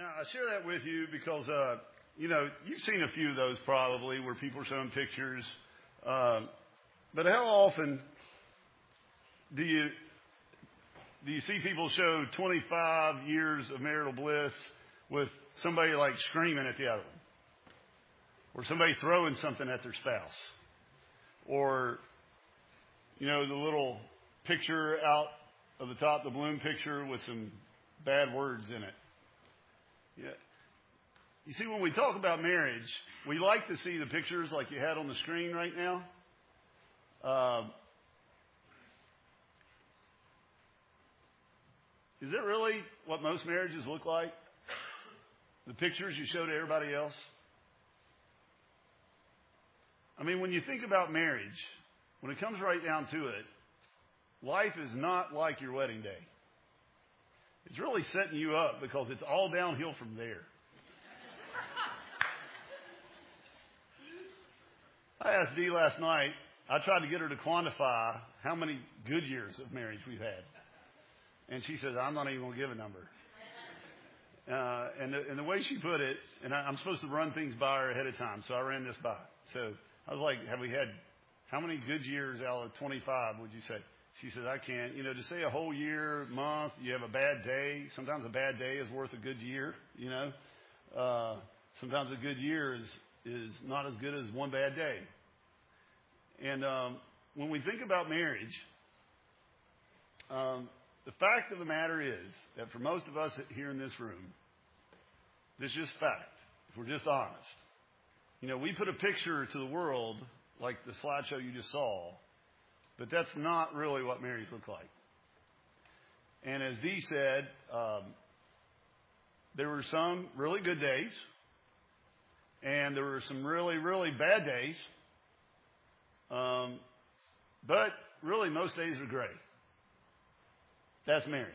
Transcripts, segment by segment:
Now, I share that with you because, you've seen a few of those probably where people are showing pictures. But how often do you see people show 25 years of marital bliss with somebody like screaming at the other one? Or somebody throwing something at their spouse? Or, the little picture out of the top, the balloon picture with some bad words in it. Yeah. You see, when we talk about marriage, we like to see the pictures like you had on the screen right now. Is it really what most marriages look like? The pictures you show to everybody else? I mean, when you think about marriage, when it comes right down to it, life is not like your wedding day. It's really setting you up because it's all downhill from there. I asked Dee last night, I tried to get her to quantify how many good years of marriage we've had. And she says, I'm not even going to give a number. And the way she put it, and I'm supposed to run things by her ahead of time, so I ran this by. So I was like, have we had, how many good years out of 25 would you say? She says, I can't. To say a whole year, month, you have a bad day. Sometimes a bad day is worth a good year, Sometimes a good year is not as good as one bad day. And when we think about marriage, the fact of the matter is that for most of us here in this room, this is just fact, if we're just honest. We put a picture to the world like the slideshow you just saw, but that's not really what marriage looks like. And as Dee said, there were some really good days, and there were some really, really bad days. But really, most days are great. That's marriage.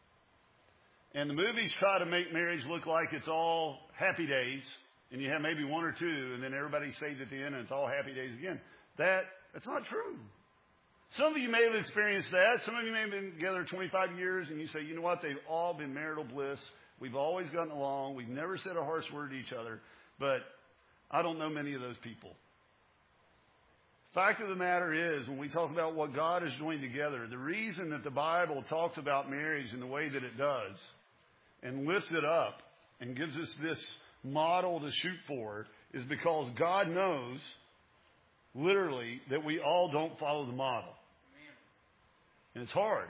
And the movies try to make marriage look like it's all happy days, and you have maybe one or two, and then everybody saves at the end, and it's all happy days again. That's not true. Some of you may have experienced that. Some of you may have been together 25 years, and you say, you know what, they've all been marital bliss. We've always gotten along. We've never said a harsh word to each other. But I don't know many of those people. Fact of the matter is, when we talk about what God has joined together, the reason that the Bible talks about marriage in the way that it does and lifts it up and gives us this model to shoot for is because God knows, literally, that we all don't follow the model. And it's hard.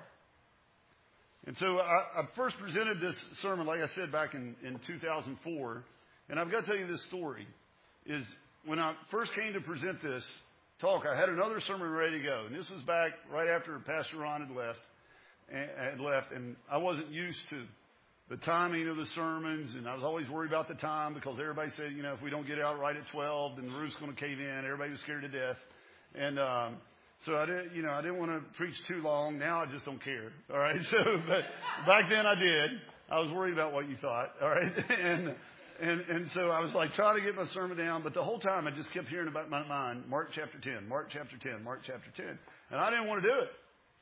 And so I first presented this sermon, like I said, back in 2004. And I've got to tell you this story. Is when I first came to present this talk, I had another sermon ready to go. And this was back right after Pastor Ron had left. And I wasn't used to the timing of the sermons. And I was always worried about the time because everybody said, if we don't get out right at 12, then the roof's going to cave in. Everybody was scared to death. And so I didn't want to preach too long. Now I just don't care. All right. But back then I did. I was worried about what you thought. All right. And so I was like trying to get my sermon down, but the whole time I just kept hearing about my mind, Mark chapter 10, Mark chapter 10, Mark chapter 10. And I didn't want to do it.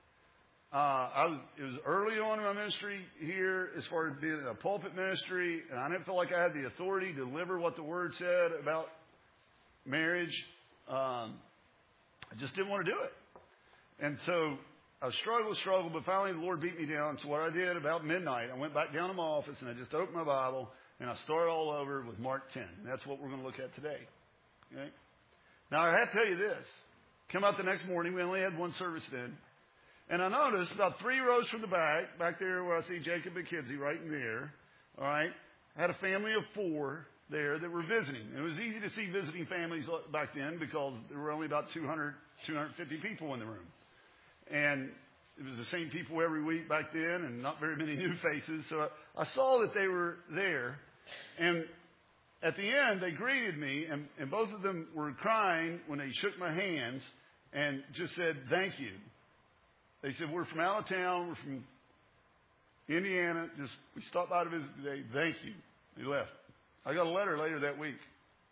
It was early on in my ministry here as far as being a pulpit ministry, and I didn't feel like I had the authority to deliver what the Word said about marriage. I just didn't want to do it. And so I struggled, but finally the Lord beat me down. So what I did about midnight, I went back down to my office and I just opened my Bible and I started all over with Mark 10. And that's what we're going to look at today. Okay? Now I have to tell you this. Come out the next morning, we only had one service then. And I noticed about 3 rows from the back there where I see Jacob and Kinsey right in there, all right, I had a family of 4 there that were visiting. It was easy to see visiting families back then because there were only about 200, 250 people in the room. And it was the same people every week back then and not very many new faces. So I saw that they were there. And at the end, they greeted me, and both of them were crying when they shook my hands and just said, thank you. They said, we're from out of town. We're from Indiana. We stopped by to visit today. Thank you. They left. I got a letter later that week.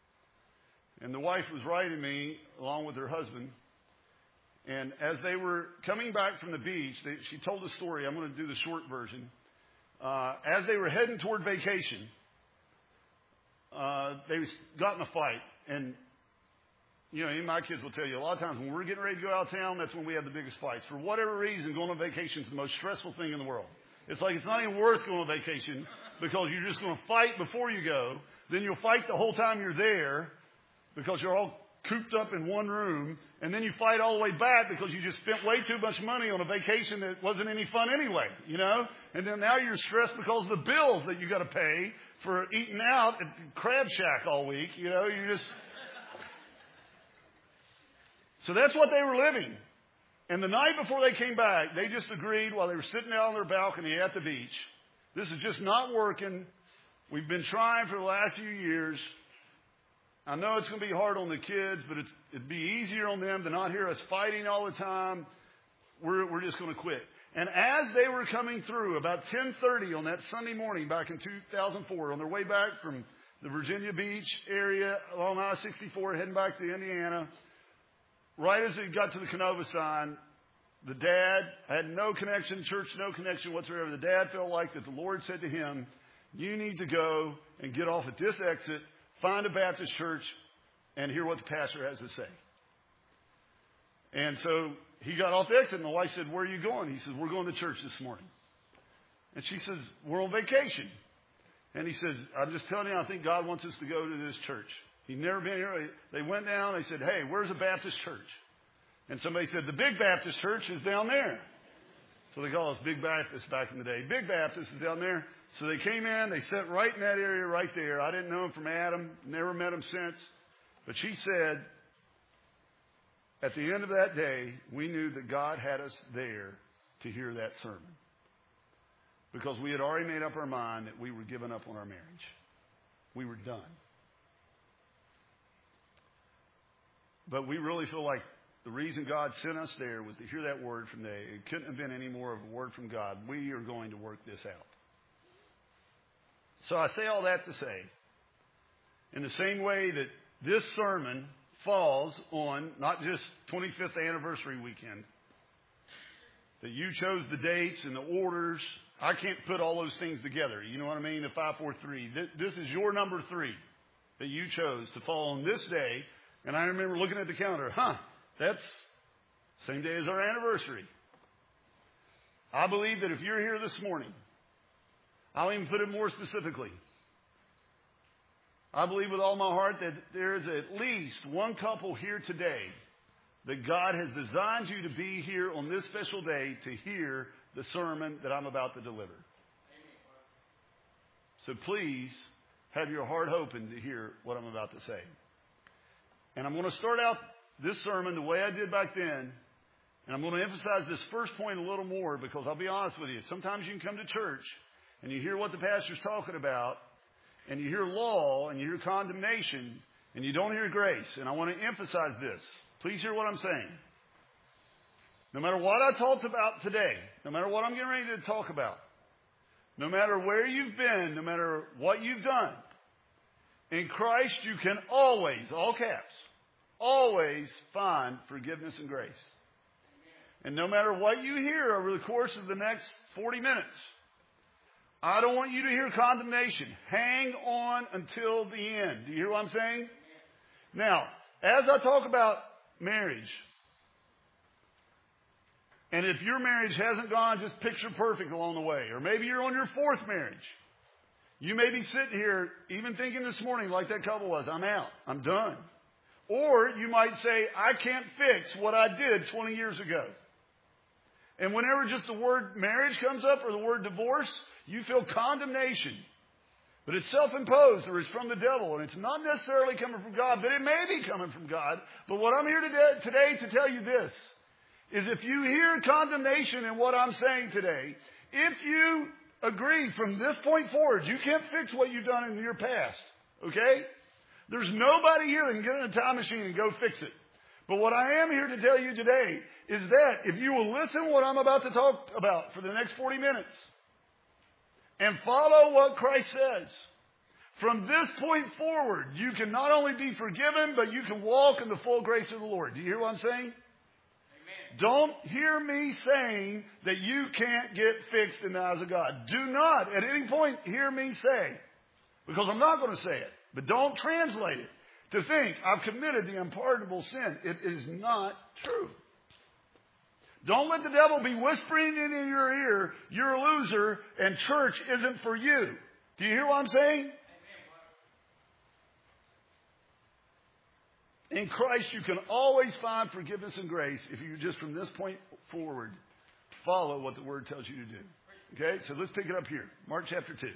And the wife was writing me along with her husband. And as they were coming back from the beach, she told a story. I'm going to do the short version. As they were heading toward vacation, they got in a fight. And, you know, even my kids will tell you, a lot of times when we're getting ready to go out of town, that's when we have the biggest fights. For whatever reason, going on vacation is the most stressful thing in the world. It's like it's not even worth going on vacation because you're just going to fight before you go. Then you'll fight the whole time you're there because you're all cooped up in one room. And then you fight all the way back because you just spent way too much money on a vacation that wasn't any fun anyway, you know? And then now you're stressed because of the bills that you got to pay for eating out at Crab Shack all week, you know? You just... So that's what they were living. And the night before they came back, they just agreed while they were sitting out on their balcony at the beach, this is just not working. We've been trying for the last few years. I know it's going to be hard on the kids, but it'd be easier on them to not hear us fighting all the time. We're just going to quit. And as they were coming through, about 10:30 on that Sunday morning back in 2004, on their way back from the Virginia Beach area along I-64, heading back to Indiana, right as they got to the Canova sign, the dad had no connection, church no connection whatsoever. The dad felt like that the Lord said to him, you need to go and get off at this exit, find a Baptist church, and hear what the pastor has to say. And so he got off the exit, and the wife said, where are you going? He says, we're going to church this morning. And she says, we're on vacation. And he says, I'm just telling you, I think God wants us to go to this church. He'd never been here. They went down. They said, hey, where's a Baptist church? And somebody said, the Big Baptist Church is down there. So they call us Big Baptist back in the day. Big Baptist is down there. So they came in. They sat right in that area right there. I didn't know him from Adam. Never met him since. But she said, at the end of that day, we knew that God had us there to hear that sermon. Because we had already made up our mind that we were giving up on our marriage. We were done. But we really feel like the reason God sent us there was to hear that word from there. It couldn't have been any more of a word from God. We are going to work this out. So I say all that to say, in the same way that this sermon falls on not just 25th anniversary weekend, that you chose the dates and the orders. I can't put all those things together. You know what I mean? The 5, 4, 3. This is your number 3 that you chose to fall on this day. And I remember looking at the calendar. That's the same day as our anniversary. I believe that if you're here this morning, I'll even put it more specifically. I believe with all my heart that there is at least one couple here today that God has designed you to be here on this special day to hear the sermon that I'm about to deliver. So please have your heart open to hear what I'm about to say. And I'm going to start out this sermon the way I did back then. And I'm going to emphasize this first point a little more because I'll be honest with you. Sometimes you can come to church and you hear what the pastor's talking about and you hear law and you hear condemnation and you don't hear grace. And I want to emphasize this. Please hear what I'm saying. No matter what I talked about today, no matter what I'm getting ready to talk about, no matter where you've been, no matter what you've done, in Christ you can always, all caps, always find forgiveness and grace. And no matter what you hear over the course of the next 40 minutes, I don't want you to hear condemnation. Hang on until the end. Do you hear what I'm saying? Now, as I talk about marriage, and if your marriage hasn't gone just picture perfect along the way, or maybe you're on your 4th marriage, you may be sitting here even thinking this morning like that couple was, I'm out, I'm done. Or you might say, I can't fix what I did 20 years ago. And whenever just the word marriage comes up or the word divorce, you feel condemnation. But it's self-imposed or it's from the devil. And it's not necessarily coming from God, but it may be coming from God. But what I'm here today to tell you this is if you hear condemnation in what I'm saying today, if you agree from this point forward, you can't fix what you've done in your past. Okay? There's nobody here that can get in a time machine and go fix it. But what I am here to tell you today is that if you will listen to what I'm about to talk about for the next 40 minutes and follow what Christ says, from this point forward, you can not only be forgiven, but you can walk in the full grace of the Lord. Do you hear what I'm saying? Amen. Don't hear me saying that you can't get fixed in the eyes of God. Do not at any point hear me say Because I'm not going to say it. But don't translate it to think I've committed the unpardonable sin. It is not true. Don't let the devil be whispering in your ear, you're a loser and church isn't for you. Do you hear what I'm saying? In Christ, you can always find forgiveness and grace if you just from this point forward follow what the Word tells you to do. Okay, so let's pick it up here. Mark chapter 2.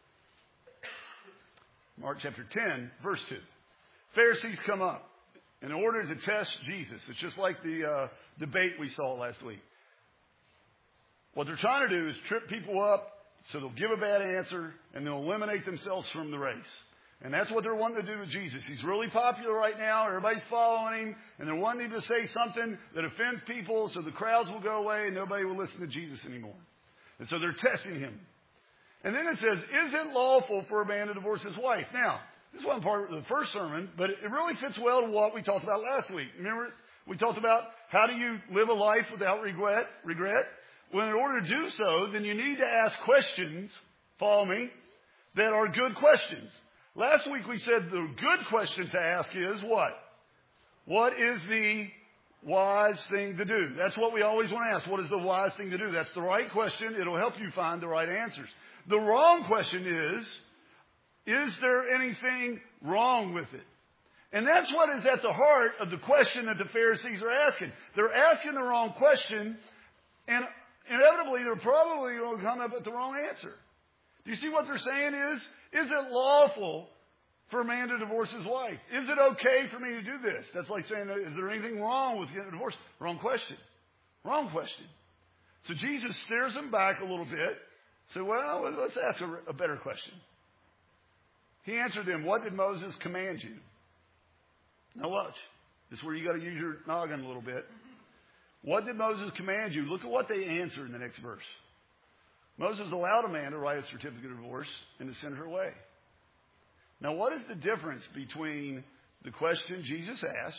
Mark chapter 10, verse 2. Pharisees come up in order to test Jesus. It's just like the debate we saw last week. What they're trying to do is trip people up so they'll give a bad answer and they'll eliminate themselves from the race. And that's what they're wanting to do with Jesus. He's really popular right now. Everybody's following him. And they're wanting to say something that offends people so the crowds will go away and nobody will listen to Jesus anymore. And so they're testing him. And then it says, is it lawful for a man to divorce his wife? Now, this wasn't part of the first sermon, but it really fits well to what we talked about last week. Remember, we talked about how do you live a life without regret? Well, in order to do so, then you need to ask questions, follow me, that are good questions. Last week we said the good question to ask is what? What is the wise thing to do? That's what we always want to ask. What is the wise thing to do? That's the right question. It'll help you find the right answers. The wrong question is there anything wrong with it? And that's what is at the heart of the question that the Pharisees are asking. They're asking the wrong question, and inevitably they're probably going to come up with the wrong answer. Do you see what they're saying is it lawful for a man to divorce his wife? Is it okay for me to do this? That's like saying, is there anything wrong with getting a divorce? Wrong question. Wrong question. So Jesus steers them back a little bit. So, well, let's ask a better question. He answered them, what did Moses command you? Now watch. This is where you got to use your noggin a little bit. What did Moses command you? Look at what they answer in the next verse. Moses allowed a man to write a certificate of divorce and to send her away. Now, what is the difference between the question Jesus asked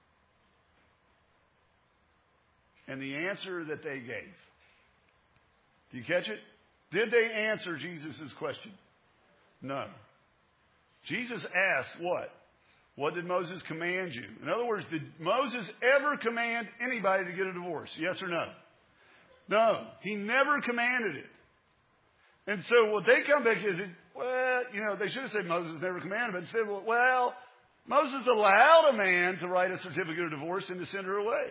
and the answer that they gave? Do you catch it? Did they answer Jesus' question? No. Jesus asked what? What did Moses command you? In other words, did Moses ever command anybody to get a divorce? Yes or no? No. He never commanded it. And so what they come back is, well, they should have said Moses never commanded, but instead, well, Moses allowed a man to write a certificate of divorce and to send her away.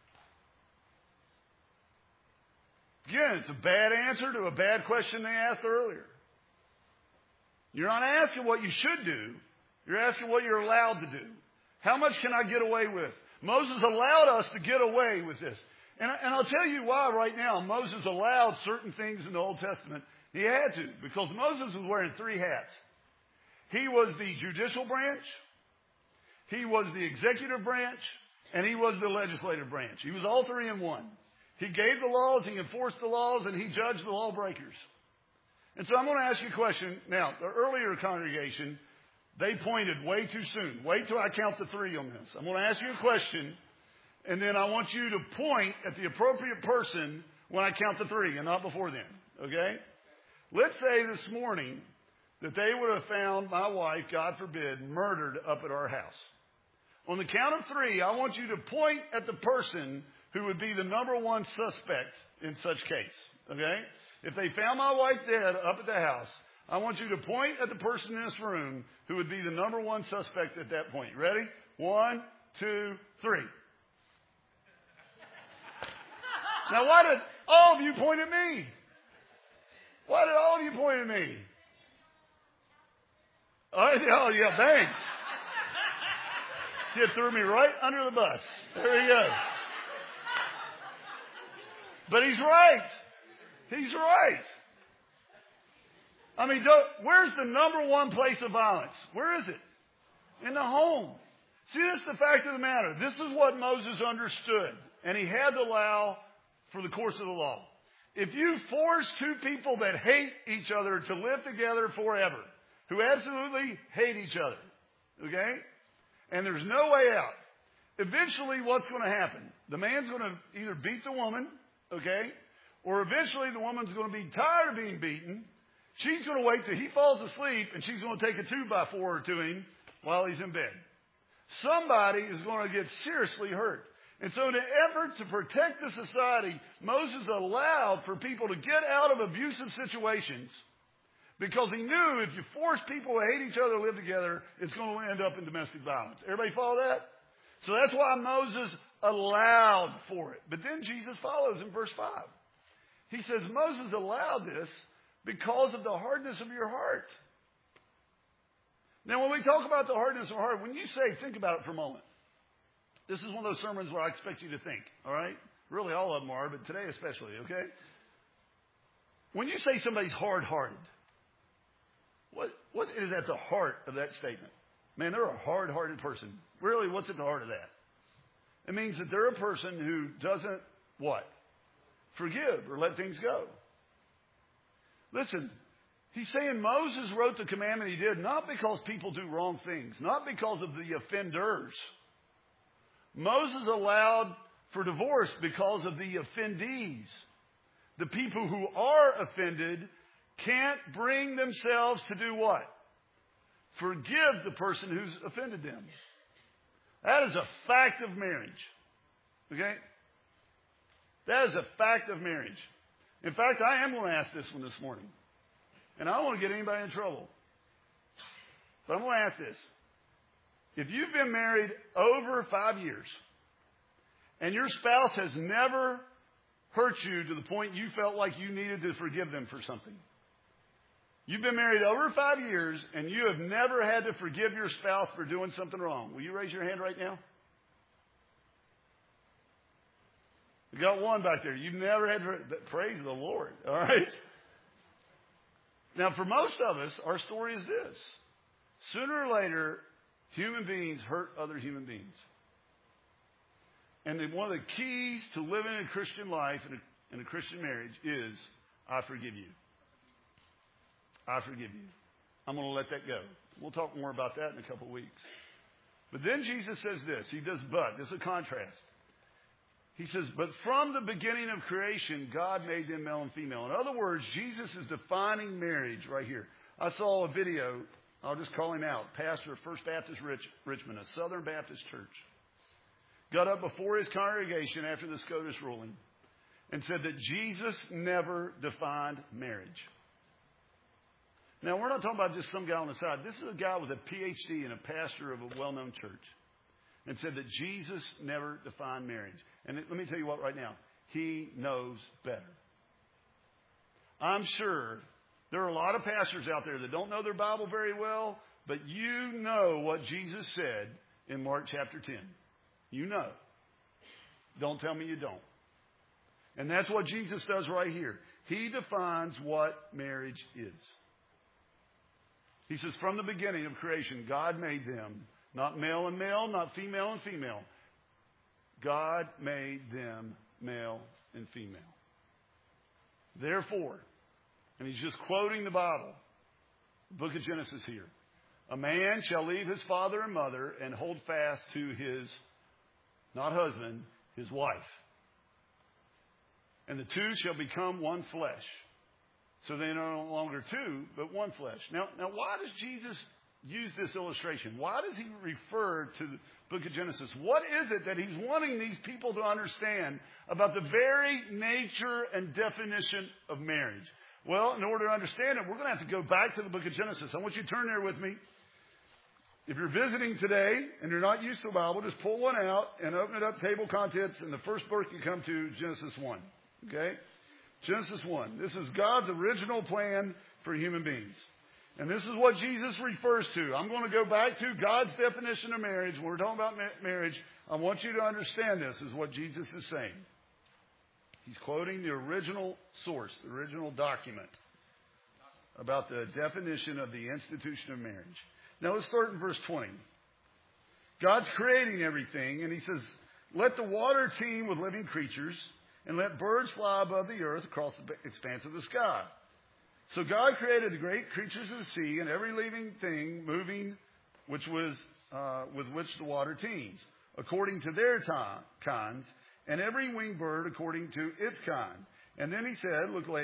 Again, it's a bad answer to a bad question they asked earlier. You're not asking what you should do. You're asking what you're allowed to do. How much can I get away with? Moses allowed us to get away with this. And I'll tell you why right now Moses allowed certain things in the Old Testament. He had to, because Moses was wearing 3 hats. He was the judicial branch, he was the executive branch, and he was the legislative branch. He was all 3 in one. He gave the laws, he enforced the laws, and he judged the lawbreakers. And so I'm going to ask you a question. Now, the earlier congregation, they pointed way too soon. Wait till I count to 3 on this. I'm going to ask you a question, and then I want you to point at the appropriate person when I count to 3 and not before then. Okay? Let's say this morning that they would have found my wife, God forbid, murdered up at our house. On the count of 3, I want you to point at the person who would be the number one suspect in such case. Okay? If they found my wife dead up at the house, I want you to point at the person in this room who would be the number one suspect at that point. Ready? 1, 2, 3. Now, why did all of you point at me? Why did all of you point at me? Oh, yeah, thanks. You threw me right under the bus. There you go. But he's right. He's right. I mean, where's the number one place of violence? Where is it? In the home. See, that's the fact of the matter. This is what Moses understood. And he had to allow for the course of the law. If you force 2 people that hate each other to live together forever, who absolutely hate each other, okay, and there's no way out, eventually what's going to happen? The man's going to either beat the woman, okay, or eventually the woman's going to be tired of being beaten, She's going to wait till he falls asleep, and she's going to take a 2x4 to him while he's in bed. Somebody is going to get seriously hurt. And so in an effort to protect the society, Moses allowed for people to get out of abusive situations because he knew if you force people to hate each other to live together, it's going to end up in domestic violence. Everybody follow that? So that's why Moses allowed for it. But then Jesus follows in verse 5. He says, Moses allowed this because of the hardness of your heart. Now, when we talk about the hardness of heart, when you say, think about it for a moment. This is one of those sermons where I expect you to think, all right? Really, all of them are, but today especially, okay? When you say somebody's hard-hearted, what is at the heart of that statement? Man, they're a hard-hearted person. Really, what's at the heart of that? It means that they're a person who doesn't, what? Forgive or let things go. Listen, he's saying Moses wrote the commandment he did not because people do wrong things, not because of the offenders. Moses allowed for divorce because of the offendees. The people who are offended can't bring themselves to do what? Forgive the person who's offended them. That is a fact of marriage. Okay? That is a fact of marriage. In fact, I am going to ask this one this morning. And I don't want to get anybody in trouble. But I'm going to ask this. If you've been married over 5 years and your spouse has never hurt you to the point you felt like you needed to forgive them for something. You've been married over 5 years and you have never had to forgive your spouse for doing something wrong. Will you raise your hand right now? You got one back there. You've never had to. Praise the Lord. All right. Now, for most of us, our story is this. Sooner or later, human beings hurt other human beings. And one of the keys to living a Christian life and a Christian marriage is, I forgive you. I forgive you. I'm going to let that go. We'll talk more about that in a couple of weeks. But then Jesus says this. He does but. This is a contrast. He says, but from the beginning of creation, God made them male and female. In other words, Jesus is defining marriage right here. I saw a video. I'll just call him out. Pastor of First Baptist Richmond, a Southern Baptist church. Got up before his congregation after the SCOTUS ruling and said that Jesus never defined marriage. Now, we're not talking about just some guy on the side. This is a guy with a PhD and a pastor of a well-known church. And said that Jesus never defined marriage. And let me tell you what right now. He knows better. I'm sure there are a lot of pastors out there that don't know their Bible very well, but you know what Jesus said in Mark chapter 10. You know. Don't tell me you don't. And that's what Jesus does right here. He defines what marriage is. He says, from the beginning of creation, God made them. Not male and male, not female and female. God made them male and female. Therefore, and he's just quoting the Bible, the book of Genesis here. A man shall leave his father and mother and hold fast to his, not husband, his wife. And the two shall become one flesh. So they are no longer two, but one flesh. Now why does Jesus use this illustration? Why does he refer to the book of Genesis? What is it that he's wanting these people to understand about the very nature and definition of marriage? Well, in order to understand it, we're going to have to go back to the book of Genesis. I want you to turn there with me. If you're visiting today and you're not used to the Bible, just pull one out and open it up, table contents, and the first book you come to, Genesis 1. Okay? Genesis 1. This is God's original plan for human beings. And this is what Jesus refers to. I'm going to go back to God's definition of marriage. When we're talking about marriage, I want you to understand this is what Jesus is saying. He's quoting the original source, the original document about the definition of the institution of marriage. Now let's start in verse 20. God's creating everything, and he says, let the water teem with living creatures, and let birds fly above the earth across the expanse of the sky. So God created the great creatures of the sea and every living thing moving, which was with which the water teems, according to their kinds, and every winged bird according to its kind. And then he said, look later,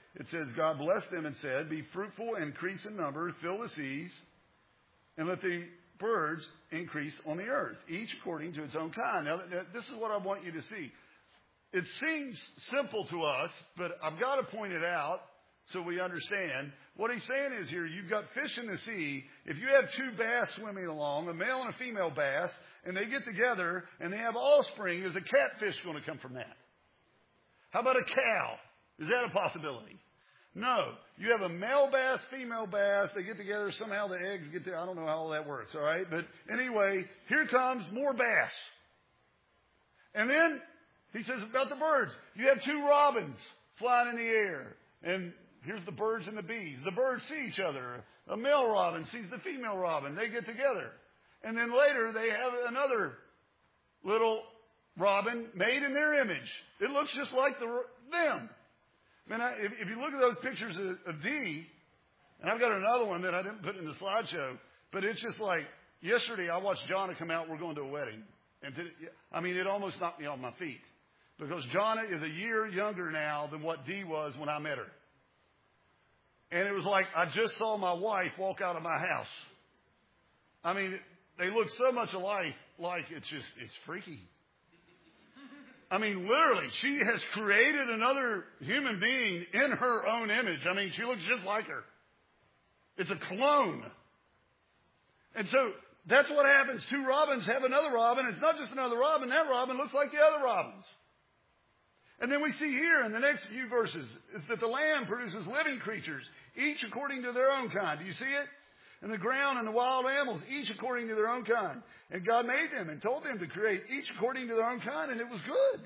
it says, God blessed them and said, be fruitful and increase in number, fill the seas, and let the birds increase on the earth, each according to its own kind. Now, this is what I want you to see. It seems simple to us, but I've got to point it out so we understand. What he's saying is here, you've got fish in the sea. If you have two bass swimming along, a male and a female bass, and they get together and they have offspring, is a catfish going to come from that? How about a cow? Is that a possibility? No. You have a male bass, female bass. They get together. Somehow the eggs get there. I don't know how all that works, all right? But anyway, here comes more bass. And then he says about the birds. You have two robins flying in the air. And here's the birds and the bees. The birds see each other. A male robin sees the female robin. They get together. And then later they have another little robin made in their image. It looks just like them. Man, if you look at those pictures of Dee, and I've got another one that I didn't put in the slideshow, but it's just like, yesterday I watched Jonna come out. We're going to a wedding. And it almost knocked me off my feet. Because Jonna is a year younger now than what Dee was when I met her. And it was like I just saw my wife walk out of my house. I mean, they look so much alike, like it's freaky. I mean, literally, she has created another human being in her own image. I mean, she looks just like her. It's a clone. And so that's what happens. Two robins have another robin. It's not just another robin. That robin looks like the other robins. And then we see here in the next few verses is that the land produces living creatures, each according to their own kind. Do you see it? And the ground and the wild animals, each according to their own kind. And God made them and told them to create each according to their own kind, and it was good.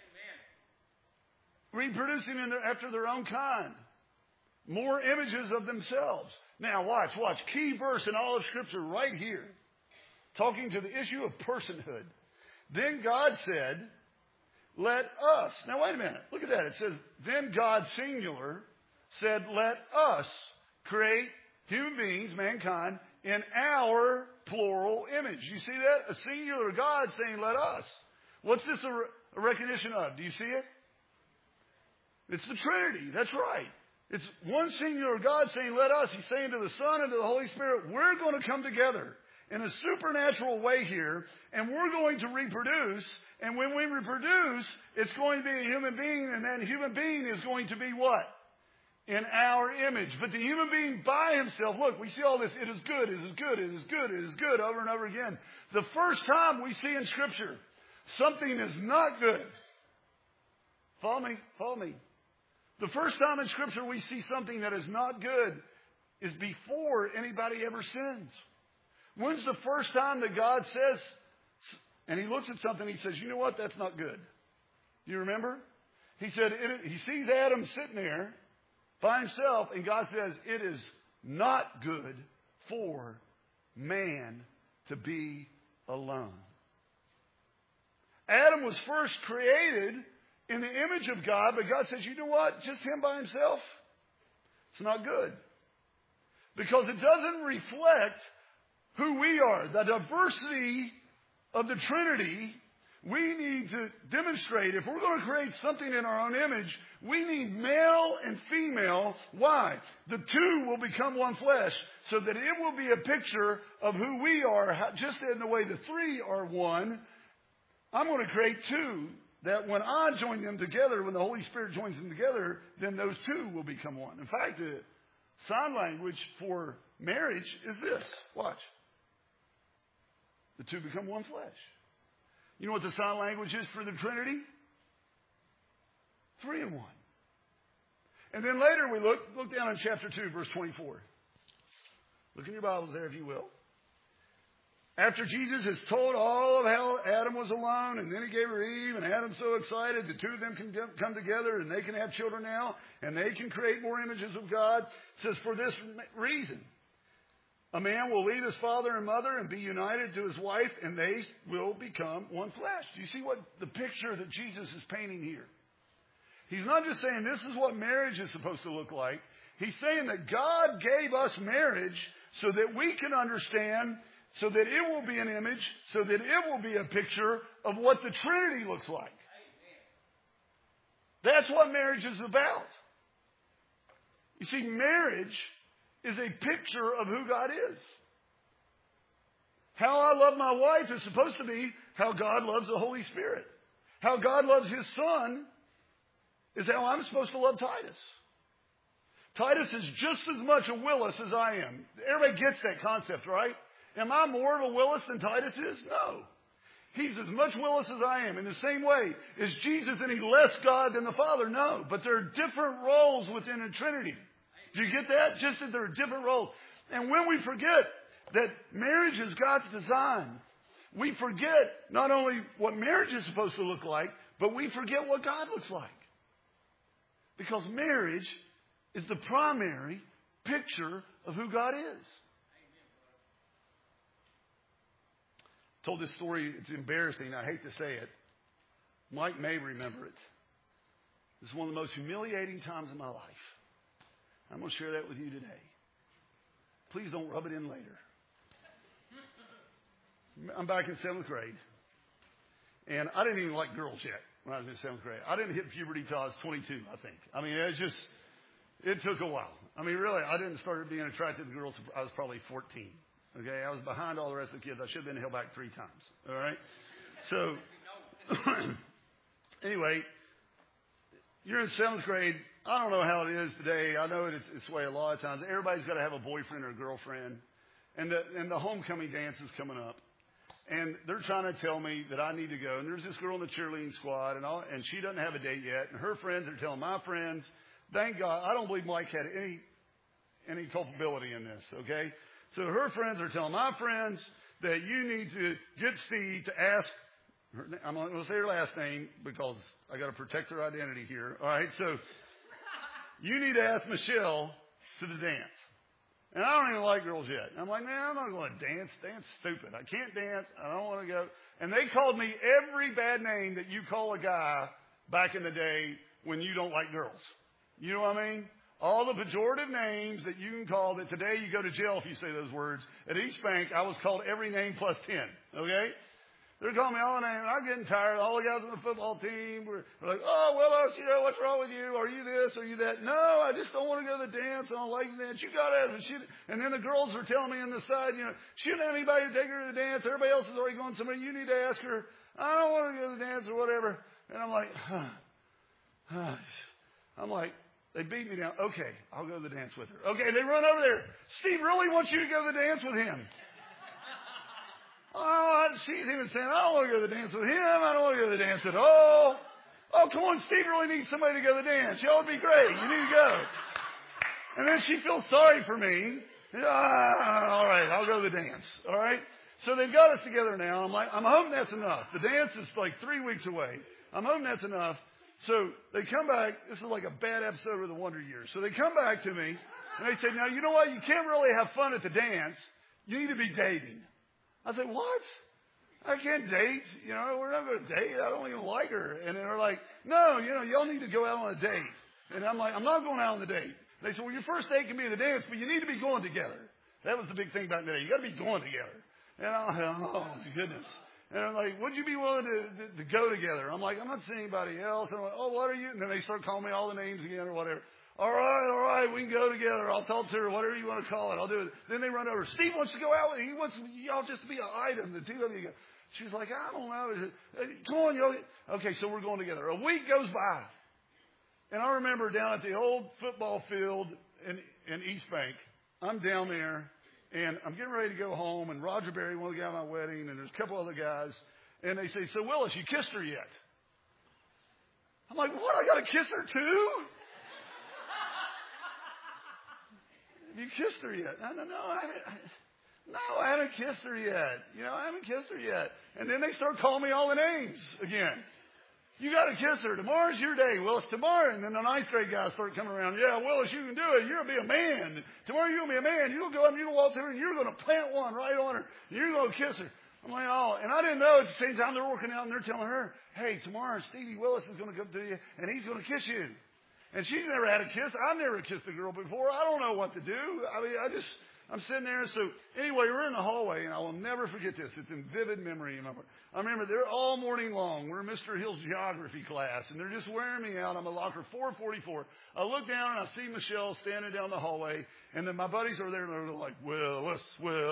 Amen. Reproducing after their own kind. More images of themselves. Now watch. Key verse in all of Scripture right here. Talking to the issue of personhood. Then God said, let us. Now wait a minute. Look at that. It says, then God, singular, said, let us create human beings, mankind, in our plural image. You see that? A singular God saying, let us. What's this a recognition of? Do you see it? It's the Trinity. That's right. It's one singular God saying, let us. He's saying to the Son and to the Holy Spirit, we're going to come together in a supernatural way here, and we're going to reproduce. And when we reproduce, it's going to be a human being, and that human being is going to be what? In our image. But the human being by himself, look, we see all this, it is good, it is good, it is good, it is good, over and over again. The first time we see in Scripture something is not good. Follow me. The first time in Scripture we see something that is not good is before anybody ever sins. When's the first time that God says, and he looks at something, he says, you know what, that's not good. Do you remember? He said, he sees Adam sitting there by himself, and God says, it is not good for man to be alone. Adam was first created in the image of God, but God says, you know what? Just him by himself, it's not good. Because it doesn't reflect who we are. The diversity of the Trinity, we need to demonstrate. If we're going to create something in our own image, we need male and female. Why? The two will become one flesh, so that it will be a picture of who we are, just in the way the three are one. I'm going to create two, that when I join them together, when the Holy Spirit joins them together, then those two will become one. In fact, the sign language for marriage is this. Watch. The two become one flesh. You know what the sign language is for the Trinity? 3 in 1. And then later we look down in chapter 2, verse 24. Look in your Bibles there, if you will. After Jesus has told all of how Adam was alone, and then he gave her Eve, and Adam's so excited, the two of them can come together, and they can have children now, and they can create more images of God. It says, for this reason, a man will leave his father and mother and be united to his wife, and they will become one flesh. Do you see what the picture that Jesus is painting here? He's not just saying this is what marriage is supposed to look like. He's saying that God gave us marriage so that we can understand, so that it will be an image, so that it will be a picture of what the Trinity looks like. That's what marriage is about. You see, marriage is a picture of who God is. How I love my wife is supposed to be how God loves the Holy Spirit. How God loves His Son is how I'm supposed to love Titus. Titus is just as much a Willis as I am. Everybody gets that concept, right? Am I more of a Willis than Titus is? No. He's as much Willis as I am. In the same way, is Jesus any less God than the Father? No. But there are different roles within the Trinity. Do you get that? Just that there are different roles. And when we forget that marriage is God's design, we forget not only what marriage is supposed to look like, but we forget what God looks like. Because marriage is the primary picture of who God is. I told this story. It's embarrassing. I hate to say it. Mike may remember it. This is one of the most humiliating times of my life. I'm going to share that with you today. Please don't rub it in later. I'm back in 7th grade. And I didn't even like girls yet when I was in 7th grade. I didn't hit puberty till I was 22, I think. I mean, it took a while. I mean, really, I didn't start being attracted to girls until I was probably 14. Okay, I was behind all the rest of the kids. I should have been held back 3 times. All right? So, anyway, you're in 7th grade. I don't know how it is today. I know it's this way a lot of times. Everybody's got to have a boyfriend or a girlfriend. And the homecoming dance is coming up. And they're trying to tell me that I need to go. And there's this girl in the cheerleading squad, and she doesn't have a date yet. And her friends are telling my friends, thank God, I don't believe Mike had any culpability in this, okay? So her friends are telling my friends that you need to get Steve to ask her, I'm not going to say her last name because I got to protect her identity here. All right, so you need to ask Michelle to the dance. And I don't even like girls yet. And I'm like, man, I'm not going to dance. Dance stupid. I can't dance. I don't want to go. And they called me every bad name that you call a guy back in the day when you don't like girls. You know what I mean? All the pejorative names that you can call that today you go to jail if you say those words. At East Bank, I was called every name plus 10. Okay? They're calling me all the names. I'm getting tired. All the guys on the football team were like, oh, Willis, what's wrong with you? Are you this? Are you that? No, I just don't want to go to the dance. I don't like the dance. You got to. And then the girls are telling me on the side, she didn't have anybody to take her to the dance. Everybody else is already going somewhere. You need to ask her. I don't want to go to the dance or whatever. And I'm like, they beat me down. Okay, I'll go to the dance with her. Okay, they run over there. Steve really wants you to go to the dance with him. Oh, she's even saying, I don't want to go to the dance with him. I don't want to go to the dance at all. Oh, come on, Steve really needs somebody to go to the dance. Y'all would be great. You need to go. And then she feels sorry for me. All right, I'll go to the dance. All right. So they've got us together now. I'm like, I'm hoping that's enough. The dance is like 3 weeks away. I'm hoping that's enough. So they come back. This is like a bad episode of the Wonder Years. So they come back to me and they say, now, you know what? You can't really have fun at the dance. You need to be dating. I said, what? I can't date. We're not going to date. I don't even like her. And they're like, no, y'all need to go out on a date. And I'm like, I'm not going out on the date. They said, well, your first date can be the dance, but you need to be going together. That was the big thing back in the day. You got to be going together. And I'm like, oh, goodness. And I'm like, would you be willing to go together? I'm like, I'm not seeing anybody else. And I'm like, oh, what are you? And then they start calling me all the names again or whatever. All right, we can go together. I'll talk to her, whatever you want to call it. I'll do it. Then they run over. Steve wants to go out with you. He wants y'all just to be an item, the two of you. She's like, I don't know. Come on, y'all. Okay, so we're going together. A week goes by. And I remember down at the old football field in East Bank, I'm down there, and I'm getting ready to go home, and Roger Berry, one of the guys at my wedding, and there's a couple other guys, and they say, so Willis, you kissed her yet? I'm like, what? I got to kiss her too? Have you kissed her yet? No, I haven't kissed her yet. I haven't kissed her yet. And then they start calling me all the names again. You got to kiss her. Tomorrow's your day, Willis. Tomorrow. And then the 9th grade guys start coming around. Yeah, Willis, you can do it. You're going to be a man. Tomorrow you're going to be a man. You're going to go up and you're going to walk to her and you're going to plant one right on her. And you're going to kiss her. I'm like, oh. And I didn't know at the same time they're working out and they're telling her, hey, tomorrow Stevie Willis is going to come to you and he's going to kiss you. And she's never had a kiss. I've never kissed a girl before. I don't know what to do. I mean, I'm sitting there. So anyway, we're in the hallway, and I will never forget this. It's in vivid memory. I remember they're all morning long. We're in Mr. Hill's geography class, and they're just wearing me out. I'm in locker 444. I look down, and I see Michelle standing down the hallway, and then my buddies are there, and they're like, Willis.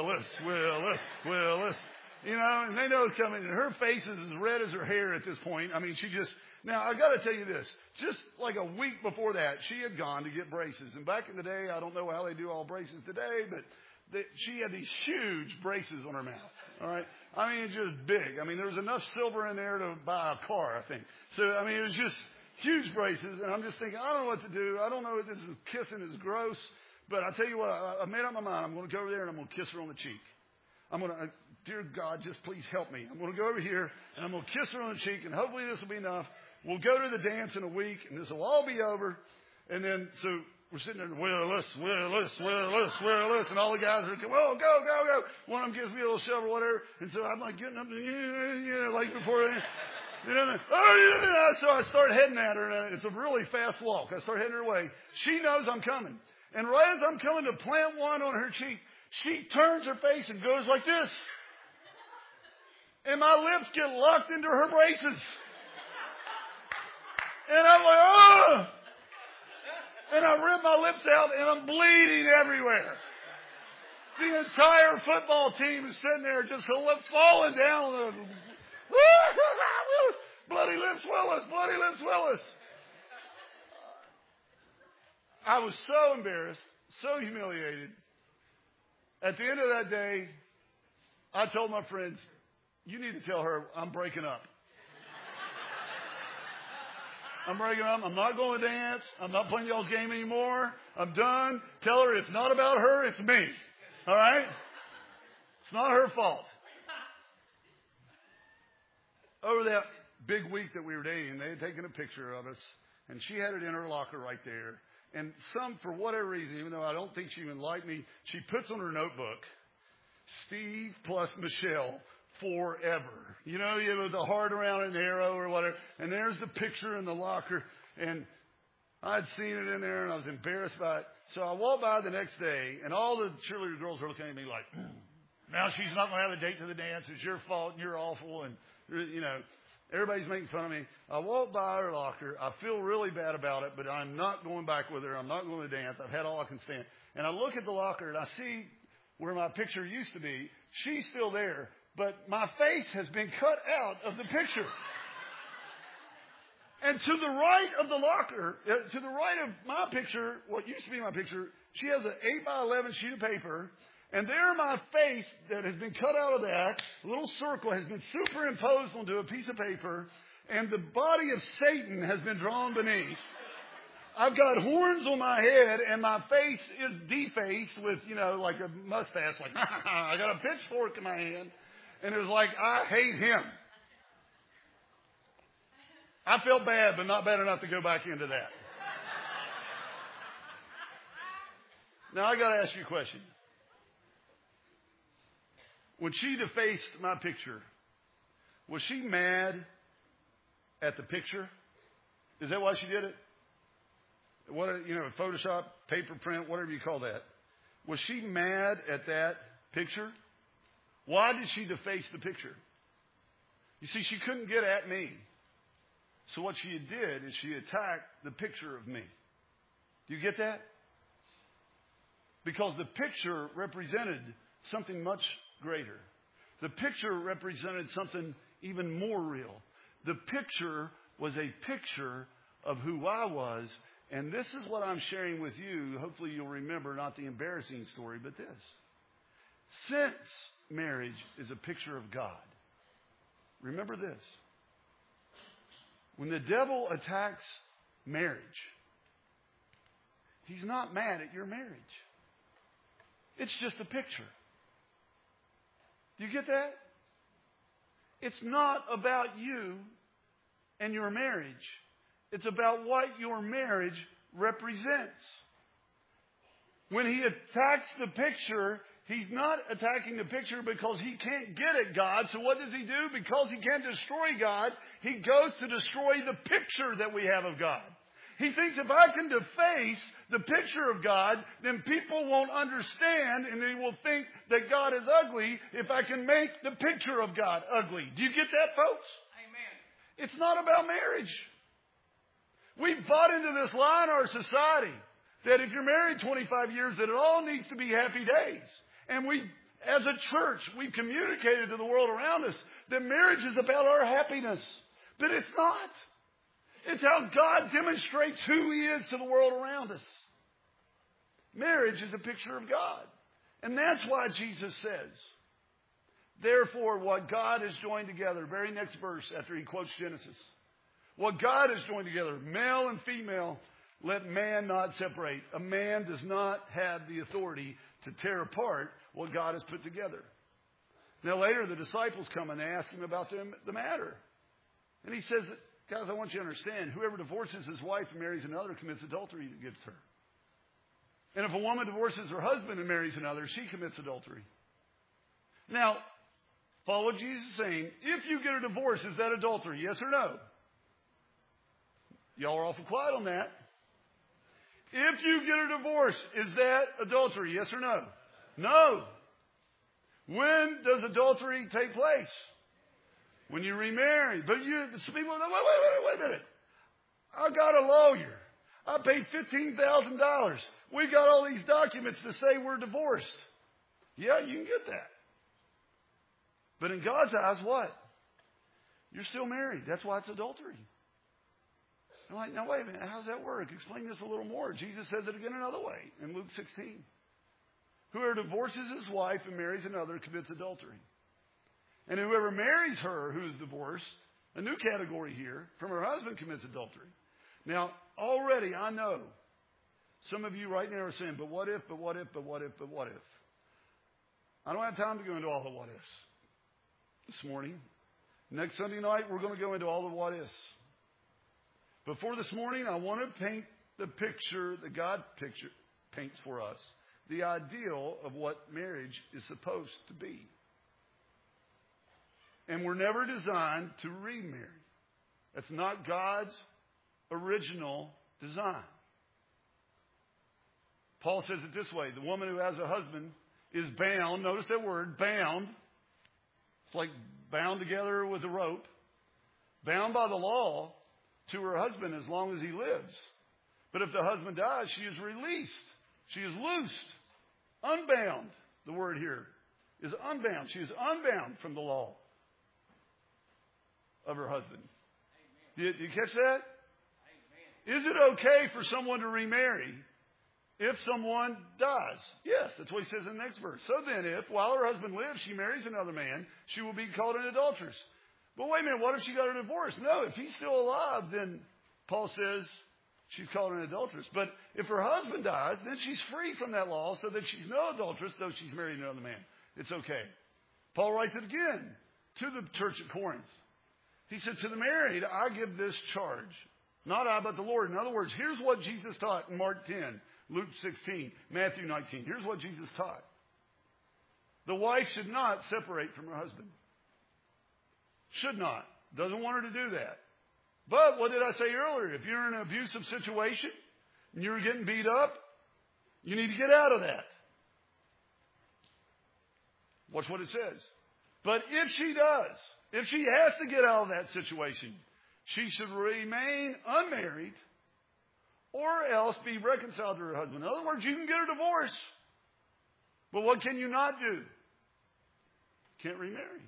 You know, and they know it's coming. And her face is as red as her hair at this point. I mean, now, I got to tell you this. Just like a week before that, she had gone to get braces. And back in the day, I don't know how they do all braces today, but she had these huge braces on her mouth. All right? I mean, just big. I mean, there was enough silver in there to buy a car, I think. So, I mean, it was just huge braces. And I'm just thinking, I don't know what to do. I don't know if this is kissing is gross. But I tell you what, I made up my mind. I'm going to go over there and I'm going to kiss her on the cheek. I'm going to, dear God, just please help me. I'm going to go over here and I'm going to kiss her on the cheek, and hopefully this will be enough. We'll go to the dance in a week, and this will all be over. And then, so we're sitting there, Willis. And all the guys are going, well, go. One of them gives me a little shove or whatever. And so I'm like getting up, like before then. So I start heading at her, and it's a really fast walk. I start heading her way. She knows I'm coming. And right as I'm coming to plant one on her cheek, she turns her face and goes like this. And my lips get locked into her braces. And I'm like, oh! And I rip my lips out, and I'm bleeding everywhere. The entire football team is sitting there just falling down. Bloody lips Willis. I was so embarrassed, so humiliated. At the end of that day, I told my friends, you need to tell her I'm breaking up. I'm breaking up. I'm not going to dance. I'm not playing y'all's game anymore. I'm done. Tell her it's not about her. It's me. All right? It's not her fault. Over that big week that we were dating, they had taken a picture of us, and she had it in her locker right there. And for whatever reason, even though I don't think she even liked me, she puts on her notebook, Steve plus Michelle forever. You know, with the heart around an arrow or whatever. And there's the picture in the locker. And I'd seen it in there, and I was embarrassed by it. So I walked by the next day, and all the cheerleader girls are looking at me like, now she's not going to have a date to the dance. It's your fault, and you're awful. And, you know, everybody's making fun of me. I walk by her locker. I feel really bad about it, but I'm not going back with her. I'm not going to dance. I've had all I can stand. And I look at the locker, and I see where my picture used to be. She's still there, but my face has been cut out of the picture. And to the right of the locker, to the right of my picture, what used to be my picture, she has an 8x11 sheet of paper. And there my face that has been cut out of that little circle has been superimposed onto a piece of paper. And the body of Satan has been drawn beneath. I've got horns on my head, and my face is defaced with, you know, like a mustache. Like, I got a pitchfork in my hand. And it was like, I hate him. I felt bad, but not bad enough to go back into that. Now, I got to ask you a question. When she defaced my picture, was she mad at the picture? Is that why she did it? What, you know, Photoshop, paper print, whatever you call that. Was she mad at that picture? Why did she deface the picture? You see, she couldn't get at me. So what she did is she attacked the picture of me. Do you get that? Because the picture represented something much greater. The picture represented something even more real. The picture was a picture of who I was. And this is what I'm sharing with you. Hopefully you'll remember not the embarrassing story, but this. Since marriage is a picture of God, remember this. When the devil attacks marriage, he's not mad at your marriage. It's just a picture. Do you get that? It's not about you and your marriage. It's about what your marriage represents. When he attacks the picture, he's not attacking the picture because he can't get at God. So what does he do? Because he can't destroy God, he goes to destroy the picture that we have of God. He thinks if I can deface the picture of God, then people won't understand and they will think that God is ugly if I can make the picture of God ugly. Do you get that, folks? Amen. It's not about marriage. We've bought into this lie in our society that if you're married 25 years, that it all needs to be happy days. And we, as a church, we've communicated to the world around us that marriage is about our happiness. But it's not. It's how God demonstrates who He is to the world around us. Marriage is a picture of God. And that's why Jesus says, therefore, what God has joined together, very next verse after he quotes Genesis, what God has joined together, male and female, let man not separate. A man does not have the authority to tear apart what God has put together. Now later the disciples come and they ask him about the matter. And he says, guys, I want you to understand, whoever divorces his wife and marries another commits adultery against her. And if a woman divorces her husband and marries another, she commits adultery. Now, follow what Jesus is saying. If you get a divorce, is that adultery? Yes or no? Y'all are awful quiet on that. If you get a divorce, is that adultery? Yes or no? No. When does adultery take place? When you remarry. But people, wait a minute. I got a lawyer. I paid $15,000. We got all these documents to say we're divorced. Yeah, you can get that. But in God's eyes, what? You're still married. That's why it's adultery. I'm like, now wait a minute. How does that work? Explain this a little more. Jesus says it again another way in Luke 16. Whoever divorces his wife and marries another commits adultery. And whoever marries her who is divorced, a new category here, from her husband commits adultery. Now, already I know some of you right now are saying, but what if, but what if, but what if, but what if? I don't have time to go into all the what ifs this morning. Next Sunday night, we're going to go into all the what ifs. But for this morning, I want to paint the picture that God paints for us, the ideal of what marriage is supposed to be. And we're never designed to remarry. That's not God's original design. Paul says it this way. The woman who has a husband is bound. Notice that word, bound. It's like bound together with a rope. Bound by the law to her husband as long as he lives. But if the husband dies, she is released. She is loosed. Unbound. The word here is unbound. She is unbound from the law of her husband. Did you catch that? Amen. Is it okay for someone to remarry if someone dies? Yes, that's what he says in the next verse. So then if, while her husband lives, she marries another man, she will be called an adulteress. But wait a minute, what if she got a divorce? No, if he's still alive, then Paul says she's called an adulteress. But if her husband dies, then she's free from that law so that she's no adulteress, though she's married another man. It's okay. Paul writes it again to the church at Corinth. He said, to the married, I give this charge. Not I, but the Lord. In other words, here's what Jesus taught in Mark 10, Luke 16, Matthew 19. Here's what Jesus taught. The wife should not separate from her husband. Should not. Doesn't want her to do that. But what did I say earlier? If you're in an abusive situation and you're getting beat up, you need to get out of that. Watch what it says. But if she does, if she has to get out of that situation, she should remain unmarried or else be reconciled to her husband. In other words, you can get a divorce. But what can you not do? Can't remarry.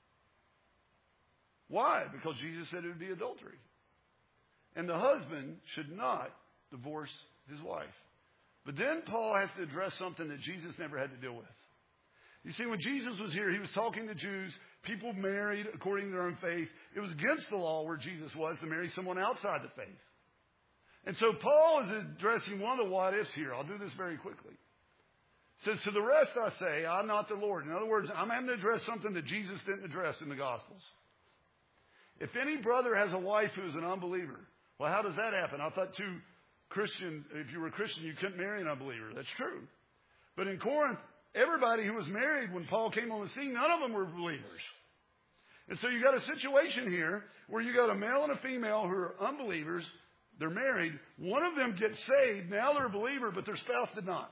Why? Because Jesus said it would be adultery. And the husband should not divorce his wife. But then Paul has to address something that Jesus never had to deal with. You see, when Jesus was here, he was talking to Jews. People married according to their own faith. It was against the law where Jesus was to marry someone outside the faith. And so Paul is addressing one of the what ifs here. I'll do this very quickly. It says, to the rest I say, I'm not the Lord. In other words, I'm having to address something that Jesus didn't address in the Gospels. If any brother has a wife who is an unbeliever, well, how does that happen? I thought if you were a Christian, you couldn't marry an unbeliever. That's true. But in Corinth, everybody who was married when Paul came on the scene, none of them were believers. And so you got a situation here where you got a male and a female who are unbelievers they're married. One of them gets saved. Now they're a believer, but their spouse did not.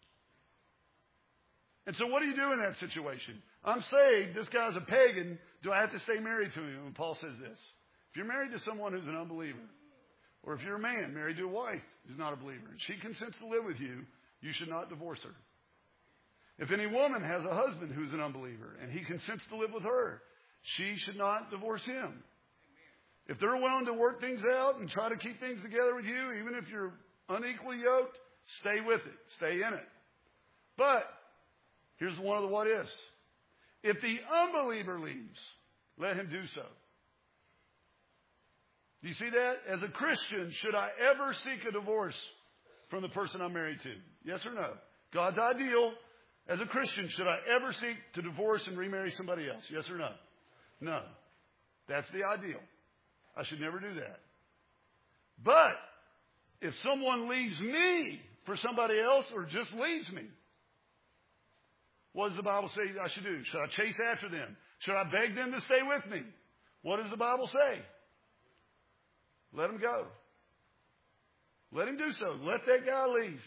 And so what do you do in that situation? I'm saved. This guy's a pagan. Do I have to stay married to him? And Paul says this. If you're married to someone who's an unbeliever, or if you're a man married to a wife who's not a believer, and she consents to live with you, you should not divorce her. If any woman has a husband who's an unbeliever, and he consents to live with her, she should not divorce him. If they're willing to work things out and try to keep things together with you, even if you're unequally yoked, stay with it. Stay in it. But here's one of the what ifs. If the unbeliever leaves, let him do so. Do you see that? As a Christian, should I ever seek a divorce from the person I'm married to? Yes or no? God's ideal. As a Christian, should I ever seek to divorce and remarry somebody else? Yes or no? No. That's the ideal. I should never do that. But if someone leaves me for somebody else or just leaves me, what does the Bible say I should do? Should I chase after them? Should I beg them to stay with me? What does the Bible say? Let him go. Let him do so. Let that guy leave.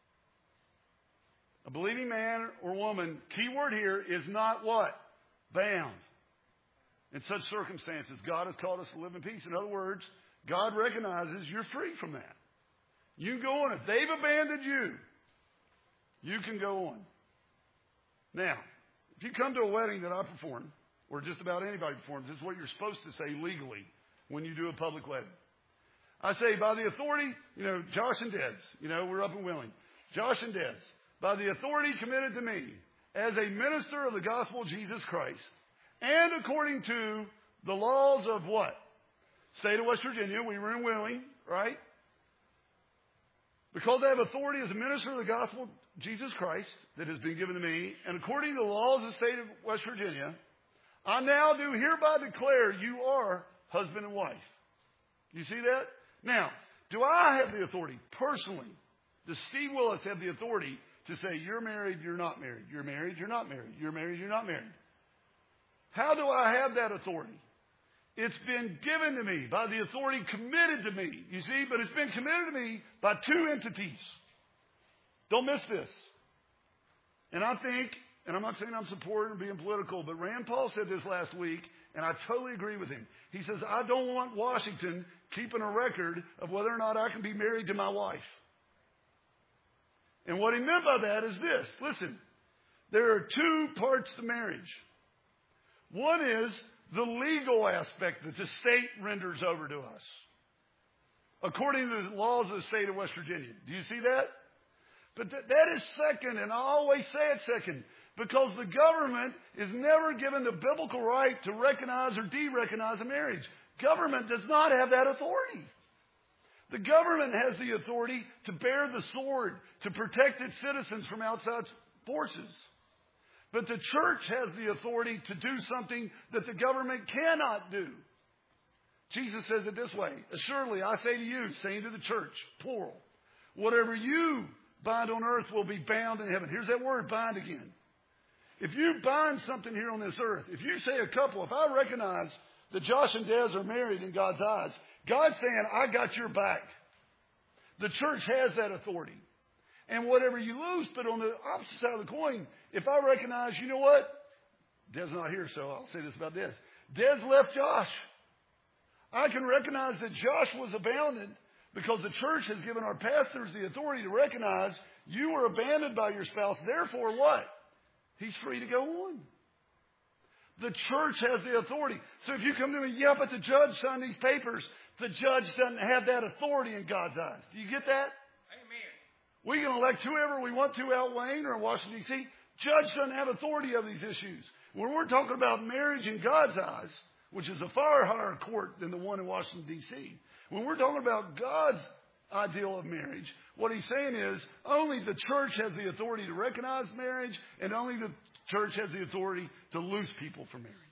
A believing man or woman, key word here, is not what? Bound. In such circumstances, God has called us to live in peace. In other words, God recognizes you're free from that. You can go on. If they've abandoned you, you can go on. Now, if you come to a wedding that I perform, or just about anybody performs, this is what you're supposed to say legally when you do a public wedding. I say, by the authority, Josh and Des, we're up in Wheeling. Josh and Des, by the authority committed to me as a minister of the gospel of Jesus Christ, and according to the laws of what? State of West Virginia. We were in Wheeling, right? Because I have authority as a minister of the gospel of Jesus Christ that has been given to me, and according to the laws of the state of West Virginia, I now do hereby declare you are husband and wife. You see that? Now, do I have the authority personally? Does Steve Willis have the authority to say you're married, you're not married, you're married, you're not married, you're married, you're not married? How do I have that authority? It's been given to me by the authority committed to me. You see, but it's been committed to me by two entities. Don't miss this. And I think, and I'm not saying I'm supporting or being political, but Rand Paul said this last week, and I totally agree with him. He says, I don't want Washington keeping a record of whether or not I can be married to my wife. And what he meant by that is this. Listen, there are two parts to marriage. One is the legal aspect that the state renders over to us, according to the laws of the state of West Virginia. Do you see that? But that is second, and I always say it second, because the government is never given the biblical right to recognize or de-recognize a marriage. Government does not have that authority. The government has the authority to bear the sword, to protect its citizens from outside forces. But the church has the authority to do something that the government cannot do. Jesus says it this way, assuredly, I say to you, saying to the church, plural, whatever you bind on earth will be bound in heaven. Here's that word, bind again. If you bind something here on this earth, if you say a couple, if I recognize that Josh and Des are married in God's eyes, God's saying, I got your back. The church has that authority. And whatever you lose, but on the opposite side of the coin, if I recognize, you know what? Des not here, so I'll say this about Des. Des left Josh. I can recognize that Josh was abandoned because the church has given our pastors the authority to recognize you were abandoned by your spouse. Therefore, what? He's free to go on. The church has the authority. So if you come to me, yeah, but the judge signed these papers. The judge doesn't have that authority in God's eyes. Do you get that? We can elect whoever we want to out Wayne or in Washington, D.C. Judge doesn't have authority of these issues. When we're talking about marriage in God's eyes, which is a far higher court than the one in Washington, D.C., when we're talking about God's ideal of marriage, what he's saying is only the church has the authority to recognize marriage, and only the church has the authority to loose people from marriage.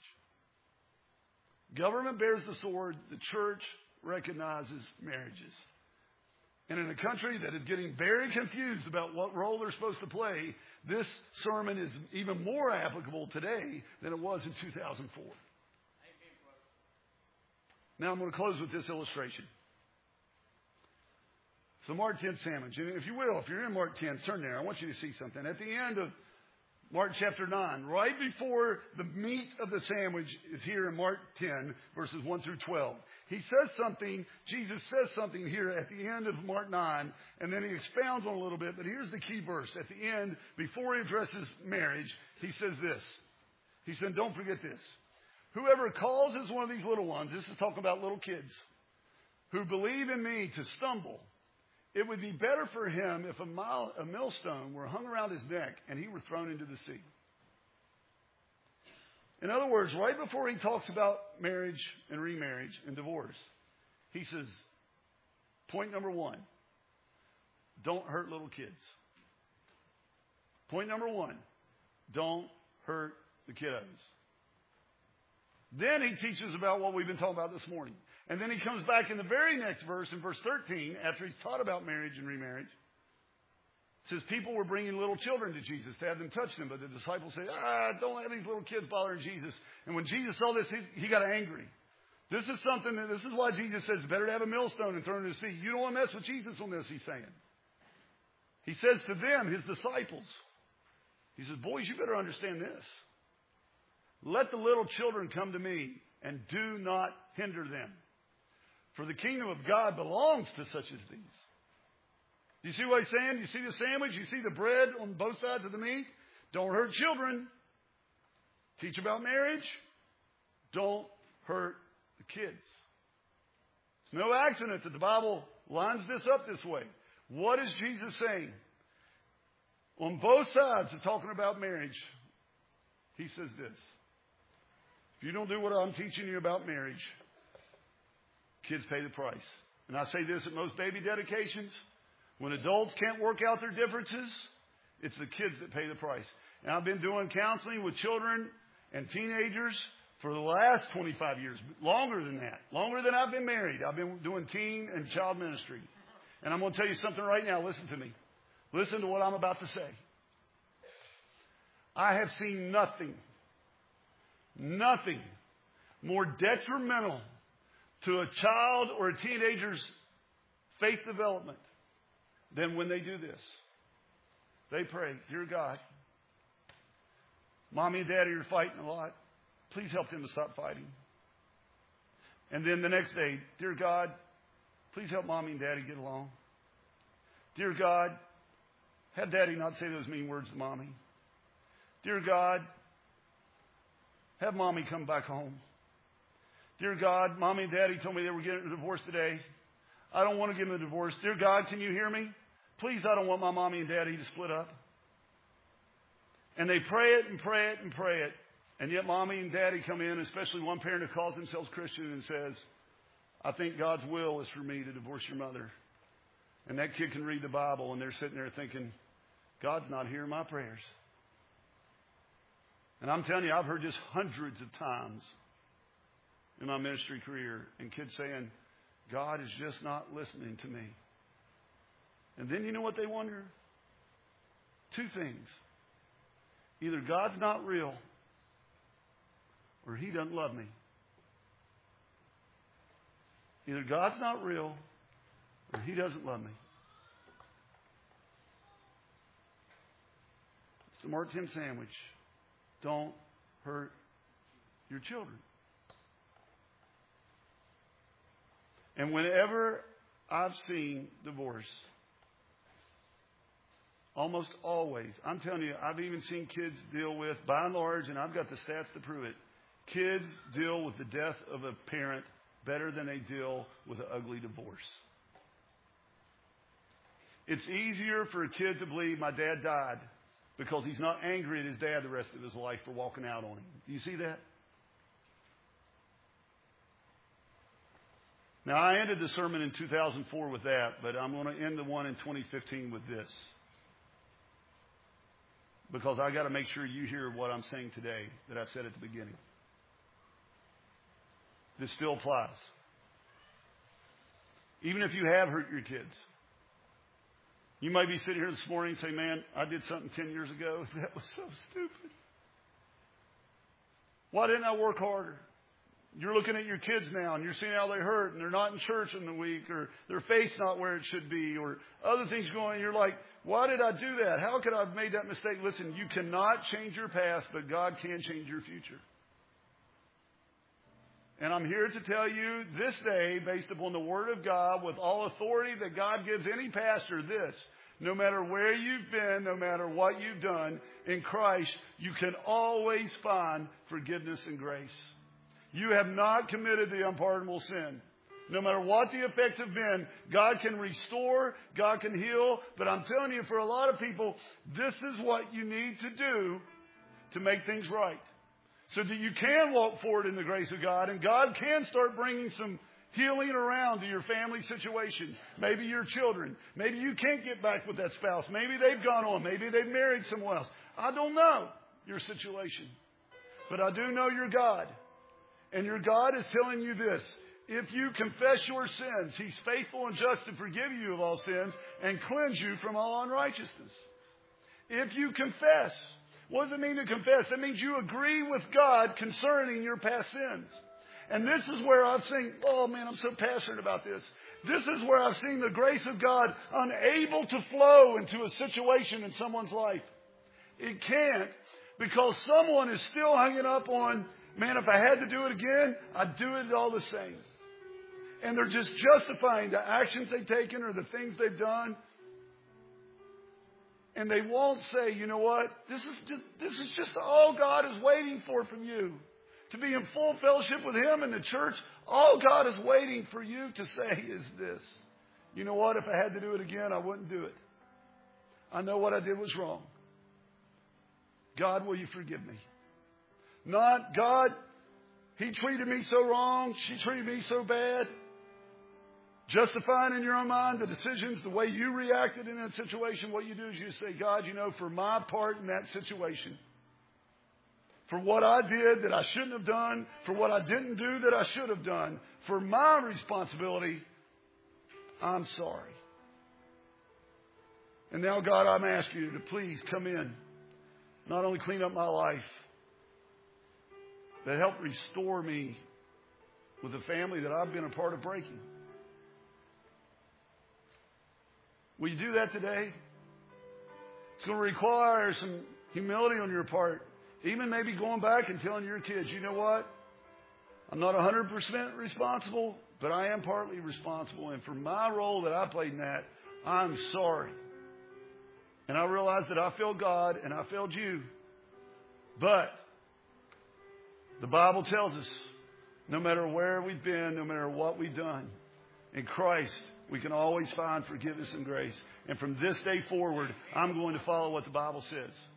Government bears the sword. The church recognizes marriages. And in a country that is getting very confused about what role they're supposed to play, this sermon is even more applicable today than it was in 2004. Now I'm going to close with this illustration. So Mark 10 sandwich. And if you will, if you're in Mark 10, turn there. I want you to see something. At the end of Mark chapter 9, right before the meat of the sandwich is here in Mark 10, verses 1 through 12. He says something, Jesus says something here at the end of Mark 9, and then he expounds on it a little bit, but here's the key verse. At the end, before he addresses marriage, he says this. He said, don't forget this. Whoever causes one of these little ones, this is talking about little kids, who believe in me to stumble, it would be better for him if a millstone were hung around his neck and he were thrown into the sea. In other words, right before he talks about marriage and remarriage and divorce, he says, point number one, don't hurt little kids. Point number one, don't hurt the kiddos. Then he teaches about what we've been talking about this morning. And then he comes back in the very next verse, in verse 13, after he's taught about marriage and remarriage. It says people were bringing little children to Jesus to have them touch them. But the disciples say, don't have these little kids bothering Jesus. And when Jesus saw this, he got angry. This is why Jesus says it's better to have a millstone and throw it in the sea. You don't want to mess with Jesus on this, he's saying. He says to them, his disciples, he says, boys, you better understand this. Let the little children come to me and do not hinder them. For the kingdom of God belongs to such as these. Do you see what he's saying? You see the sandwich? You see the bread on both sides of the meat? Don't hurt children. Teach about marriage. Don't hurt the kids. It's no accident that the Bible lines this up this way. What is Jesus saying? On both sides of talking about marriage, he says this. If you don't do what I'm teaching you about marriage, kids pay the price. And I say this at most baby dedications. When adults can't work out their differences, it's the kids that pay the price. And I've been doing counseling with children and teenagers for the last 25 years. Longer than that. Longer than I've been married. I've been doing teen and child ministry. And I'm going to tell you something right now. Listen to me. Listen to what I'm about to say. I have seen nothing more detrimental to a child or a teenager's faith development than when they do this. They pray, dear God, Mommy and Daddy are fighting a lot. Please help them to stop fighting. And then the next day, dear God, please help Mommy and Daddy get along. Dear God, have Daddy not say those mean words to Mommy. Dear God, have Mommy come back home. Dear God, Mommy and Daddy told me they were getting a divorce today. I don't want to give them a divorce. Dear God, can you hear me? Please, I don't want my Mommy and Daddy to split up. And they pray it and pray it and pray it. And yet Mommy and Daddy come in, especially one parent who calls themselves Christian and says, I think God's will is for me to divorce your mother. And that kid can read the Bible and they're sitting there thinking, God's not hearing my prayers. And I'm telling you, I've heard this hundreds of times in my ministry career. And kids saying, God is just not listening to me. And then you know what they wonder? Two things. Either God's not real or he doesn't love me. Either God's not real or he doesn't love me. It's the Mark 10 sandwich. Don't hurt your children. And whenever I've seen divorce, almost always, I'm telling you, I've even seen kids deal with, by and large, and I've got the stats to prove it, kids deal with the death of a parent better than they deal with an ugly divorce. It's easier for a kid to believe my dad died because he's not angry at his dad the rest of his life for walking out on him. Do you see that? Now, I ended the sermon in 2004 with that, but I'm going to end the one in 2015 with this. Because I got to make sure you hear what I'm saying today that I said at the beginning. This still applies. Even if you have hurt your kids. You might be sitting here this morning and say, man, I did something 10 years ago. That was so stupid. Why didn't I work harder? You're looking at your kids now and you're seeing how they hurt and they're not in church in the week, or their faith's not where it should be, or other things going on. You're like, why did I do that? How could I have made that mistake? Listen, you cannot change your past, but God can change your future. And I'm here to tell you this day, based upon the Word of God, with all authority that God gives any pastor, this: no matter where you've been, no matter what you've done, in Christ, you can always find forgiveness and grace. You have not committed the unpardonable sin. No matter what the effects have been, God can restore, God can heal. But I'm telling you, for a lot of people, this is what you need to do to make things right, so that you can walk forward in the grace of God, and God can start bringing some healing around to your family situation. Maybe your children. Maybe you can't get back with that spouse. Maybe they've gone on. Maybe they've married someone else. I don't know your situation. But I do know your God. And your God is telling you this: if you confess your sins, He's faithful and just to forgive you of all sins and cleanse you from all unrighteousness. If you confess. What does it mean to confess? That means you agree with God concerning your past sins. And this is where I've seen, oh man, I'm so passionate about this. This is where I've seen the grace of God unable to flow into a situation in someone's life. It can't, because someone is still hanging up on, man, if I had to do it again, I'd do it all the same. And they're just justifying the actions they've taken or the things they've done. And they won't say, you know what, this is just all God is waiting for from you. To be in full fellowship with Him in the church, all God is waiting for you to say is this: you know what, if I had to do it again, I wouldn't do it. I know what I did was wrong. God, will you forgive me? Not, God, he treated me so wrong, she treated me so bad. Justifying in your own mind the decisions, the way you reacted in that situation. What you do is you say, God, you know, for my part in that situation, for what I did that I shouldn't have done, for what I didn't do that I should have done, for my responsibility, I'm sorry. And now, God, I'm asking you to please come in, not only clean up my life, but help restore me with the family that I've been a part of breaking. Will you do that today? It's going to require some humility on your part. Even maybe going back and telling your kids, you know what? I'm not 100% responsible, but I am partly responsible. And for my role that I played in that, I'm sorry. And I realize that I failed God and I failed you. But the Bible tells us, no matter where we've been, no matter what we've done, in Christ, we can always find forgiveness and grace. And from this day forward, I'm going to follow what the Bible says.